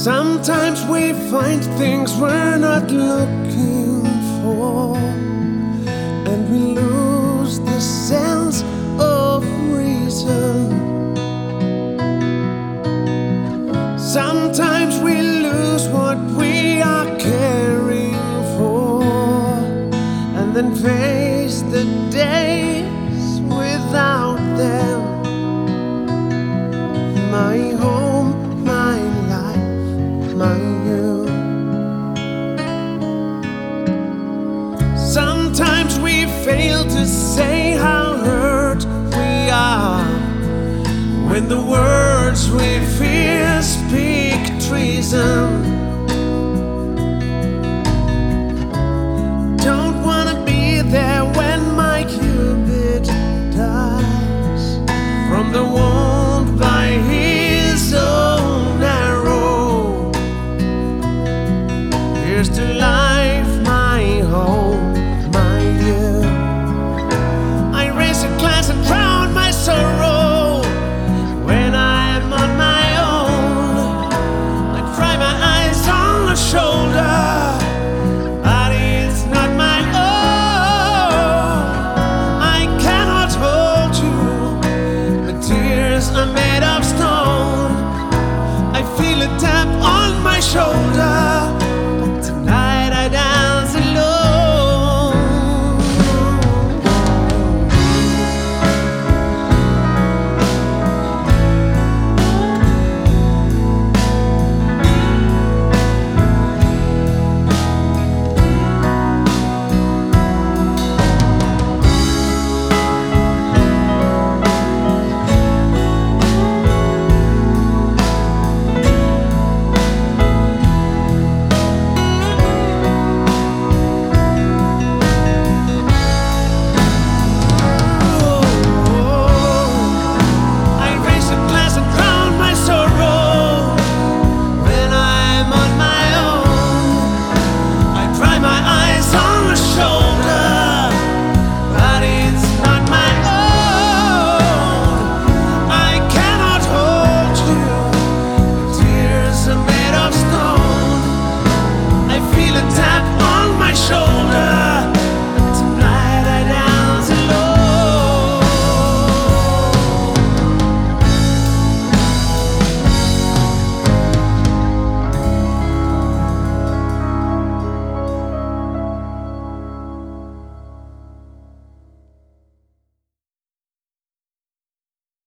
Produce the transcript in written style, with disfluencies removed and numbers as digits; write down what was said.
Sometimes we find things we're not looking for, and we lose the sense of reason. Sometimes we lose what we are caring for, and then face the days without them. My home, my life, my you. Sometimes we fail to say how hurt we are, when the words we fear speak treason.